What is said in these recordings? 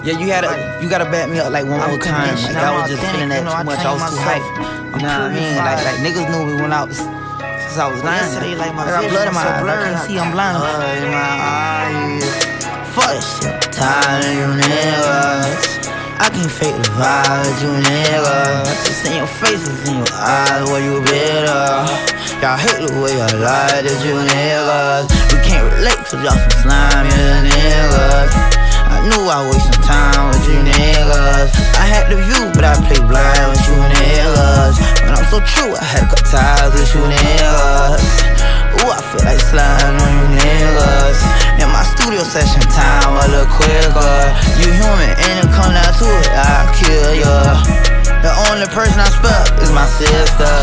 Yeah, you gotta back me up like one more time. Like I was just feeling that too much. I was too hype. You know what I mean? Like niggas knew me when I was since I was 9. I got blood in my eyes. I can't see. I'm blind. In my eyes. Fuck that shit. Tired of you niggas. I can't fake the vibes, you niggas. It's in your faces, in your eyes, where you better. Y'all hate the way I lie, that you niggas. We can't relate cause y'all some slime, you niggas. I knew I waste some time with you niggas. I had the view, but I played blind with you niggas. But I'm so true, I had to cut ties with you niggas. Ooh, I feel like sliding on you niggas. In my studio session time a little quicker. You human and it come down to it, I'll kill ya. The only person I spell is my sister.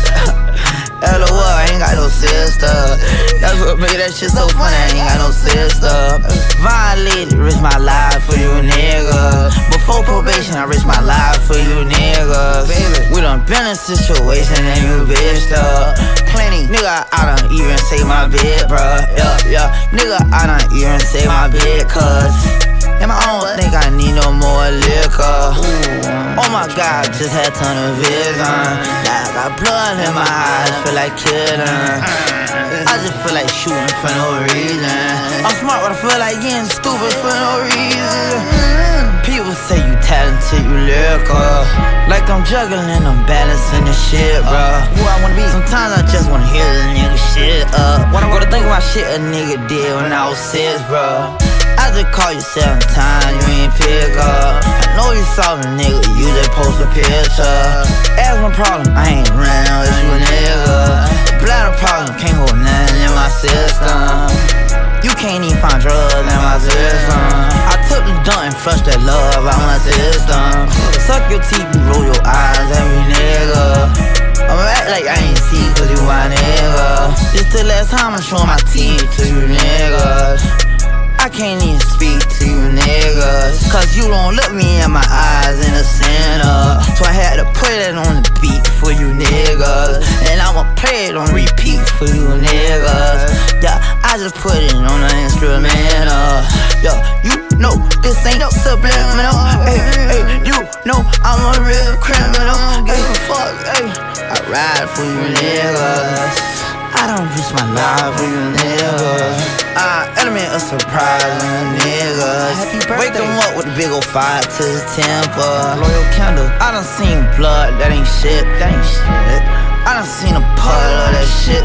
LOL, I ain't got no sister. That's what made that shit so funny, I ain't got no sister. Violated, risk my life for you niggas. Before probation, I risked my life for you niggas. We done been in a situation and you bitched up. Plenty, nigga, I done even saved my bed, bruh. Yeah, nigga, I done even saved my bed, cuz and I don't think I need no more liquor. Oh my God, just had tunnel vision. Now I got blood in my eyes, feel like killing. I just feel like shooting for no reason. I'm smart, but I feel like getting stupid for no reason. People say you talented, you lyrical. Like I'm juggling, I'm balancing the shit, bro. Who I wanna be? Sometimes I just wanna hear the nigga shit up. What I wanna think about shit a nigga did when I was 6, bro. I just called you 7 times, you ain't pick up. I know you saw me, nigga, you just post a picture. Ask my problem, I ain't running with you, nigga. Bladder problem, can't hold nothing in my system. You can't even find drugs in my system. I took the dump and flushed that love out my system. Suck your teeth, you roll your eyes at me, nigga. I'ma act like I ain't see cause you my nigga. This the last time I'm showing my teeth to you niggas. I can't even speak to you niggas, cause you don't look me in my eyes in the center. So I had to put it on the beat for you niggas, and I'ma play it on repeat for you niggas. Yeah, I just put it on the instrumental. Yeah, you know this ain't no subliminal. Hey, you know I'm a real criminal. Give a fuck, hey. I ride for you niggas. I don't risk my life for you niggas. Element of surprise on niggas. Wake them up with a big ol' fire to his temper. Loyal candle. I done seen blood, that ain't shit. I done seen a puddle of that shit.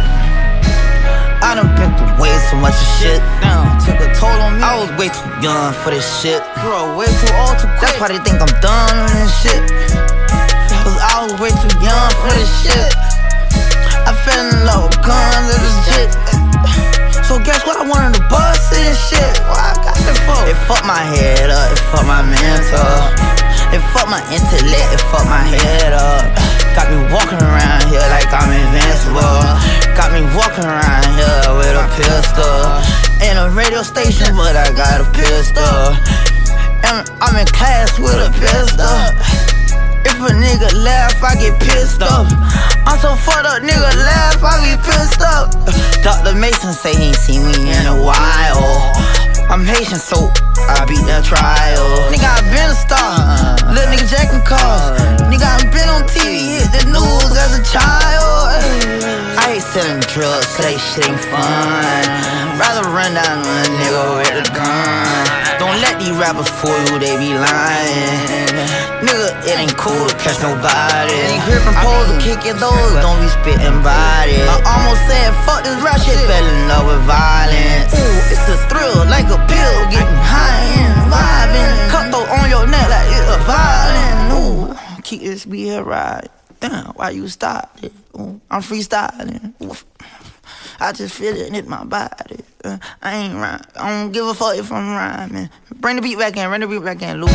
I done been through way too much of shit. Damn, took a toll on me. I was way too young for this shit. Bro, way too old to quit. That's why they think I'm done on this shit. Cause I was way too young for this shit. I fell in love with guns and this shit. So guess what? I wanted to bust it and shit. What I got it for? It fucked my head up, it fucked my mental. It fucked my intellect, it fucked my head up. Got me walking around here like I'm invincible. Got me walking around here with a pistol. In a radio station, but I got a pistol. And I'm in class with a pistol. If a nigga laugh, I get pissed off. I'm so fucked up, nigga laugh, I get pissed off. Dr. Mason say he ain't seen me in a while. I'm Haitian, so I beat that trial. Nigga, I been a star, little nigga jacking cars. Nigga, I been on TV, hit the news as a child. I hate selling drugs, so that shit ain't fun. Rather run down on a nigga with a gun. Don't let these rappers fool you, they be lying. Nigga, it ain't cool to catch nobody. Ain't gripping poles or kicking those, don't be spitting bodies. I almost said fuck this rap shit, fell in love with violence. Ooh, it's a thrill, like a pill, getting high and vibing. Cutthroat on your neck like it's a violin. Ooh, keep this beat here right. Damn, why you stop it? Ooh, I'm freestyling. Ooh. I just feel it in my body. I ain't rhyme. I don't give a fuck if I'm rhyming. Bring the beat back in, loop.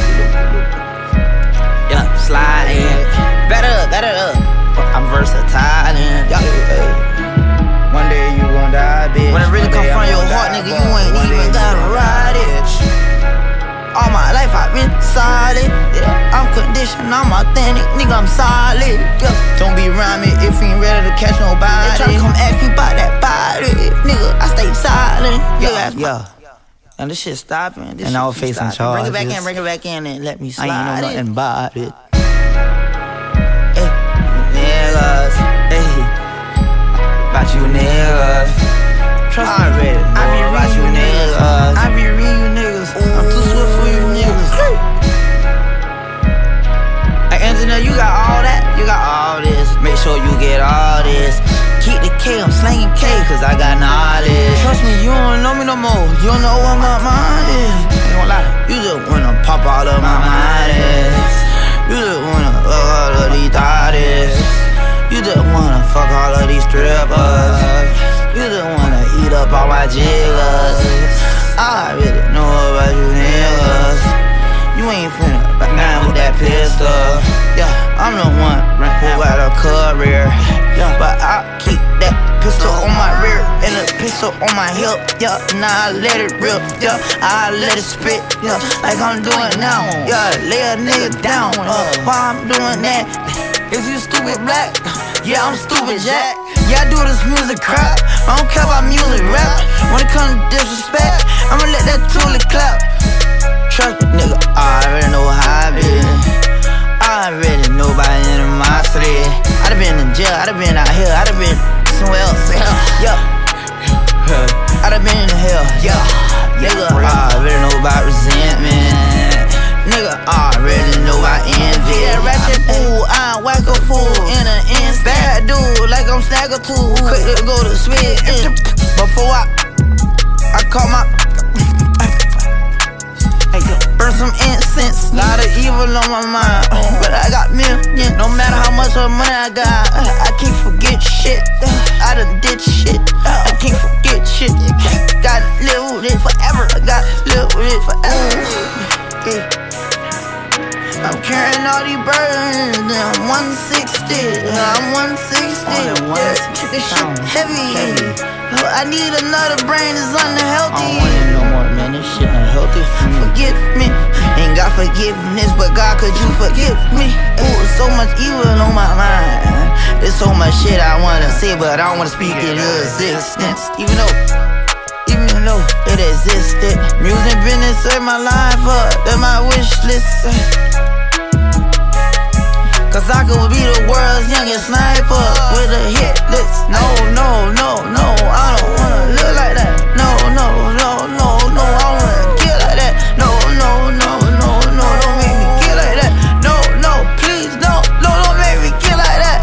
Yeah, slide in. Better up. I'm versatile in. One day you gon' die, bitch. When it really come from your heart, nigga, you ain't even gotta ride it. All my life I've been solid. Yeah. I'm conditioned, I'm authentic, nigga, I'm solid. Yeah. Don't be around me if you ain't ready to catch nobody. They tryna come ask me about that body, nigga, I stay silent. Yeah. And this shit stopping. And I was facing charges. Bring it back in and let me slide. I ain't know nothing about it. Hey, niggas, hey, about you niggas. Trust me, I be about you niggas. I be reading you niggas. I'm too swift for you niggas. Hey, engineer, you got all that? You got all this. Make sure you get all this. Keep the K, I'm slanging K, cause I got knowledge. Trust me, you don't know me no more. You don't know what my mind is. Ain't gonna lie, you just wanna pop all of my mind is. You just wanna fuck all of these thotties. You just wanna fuck all of these strippers. You just wanna eat up all my jiggers. I really know about you niggas. You ain't finna back down with that pistol. Yeah, I'm the one who got a career. Yeah, but I keep that pistol on my rear and a pistol on my hip. Yeah, now I let it rip. Yeah, I let it spit. Yeah, like I'm doing now. Yeah, lay a nigga down. While I'm doing that, is you stupid black? Yeah, I'm stupid Jack. Yeah, I do this music crap. I don't care about music rap. When it comes to disrespect, I'ma let that tool clap. Trust me, nigga, I already know how I been. I already know by animosity. I done been in jail, I done been out here, I done been somewhere else. Yeah, I done been in hell. Yeah, nigga, I already know about resentment. Nigga, I already know about envy. Yeah, ratchet fool, I whack a fool in an instant. Bad dude, like I'm Snagger too. Quick to go to spit. Before I call my burn some incense, lot of evil on my mind. But I got millions, no matter how much of money I got. I can't forget shit, I done did shit. I can't forget shit, gotta live with it forever. I gotta live with it forever. I'm carrying all these burdens, I'm 160. I'm 160, this shit heavy. I need another brain that's unhealthy. I don't want it no more, man, this shit unhealthy for me. Forgive me, ain't got forgiveness, but God, could you forgive me? Ooh, so much evil on my mind. There's so much shit I wanna say, but I don't wanna speak it into existence. Even though it existed, music business saved my life up, that's my wish list. Cause I could be the world's youngest sniper with a hit list. No, I don't wanna look like that. No, I wanna get like that. No, don't make me get like that. No, please don't make me get like that.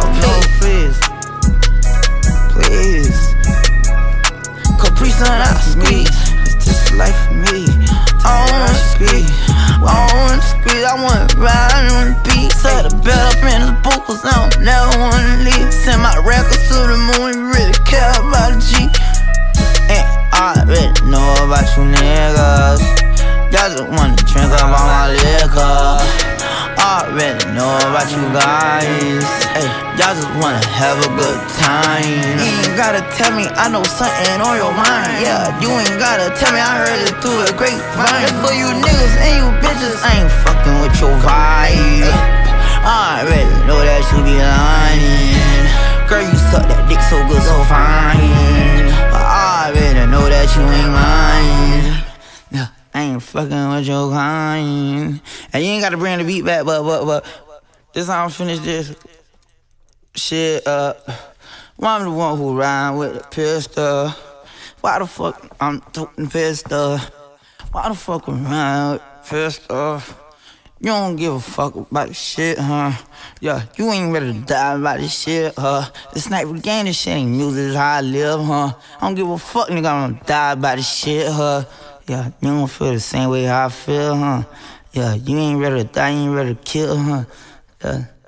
Please. Capri Sun, I squeeze. It's just life for me. I wanna squeeze. I wanna ride on the beat. Set the bed up in his book, cause I don't never wanna leave. Send my records to the moon, really care about the G. And I already know about you niggas. Y'all just wanna drink up all my liquor. I already know about you guys. Hey, y'all just wanna have a good time. You ain't gotta tell me I know something on your mind. Yeah, you ain't gotta tell me I heard it through a grapevine. And for you niggas and you bitches, I ain't fucking with your vibe. I already know that you be lying. Girl, you suck that dick so good, so fine. But I already know that you ain't mine. I ain't fucking with your kind. And you ain't gotta bring the beat back, but this how I'm finish this shit up. Well, I'm the one who ride with the pistol. Why the fuck I'm toting pistol? Why the fuck I'm riding with the pistol? You don't give a fuck about this shit, huh? Yeah, you ain't ready to die about this shit, huh? This sniper game, this shit ain't music, this how I live, huh? I don't give a fuck, nigga, I'm gonna die about this shit, huh? Yeah, you don't feel the same way how I feel, huh? Yeah, you ain't ready to die, you ain't ready to kill, huh? Yeah.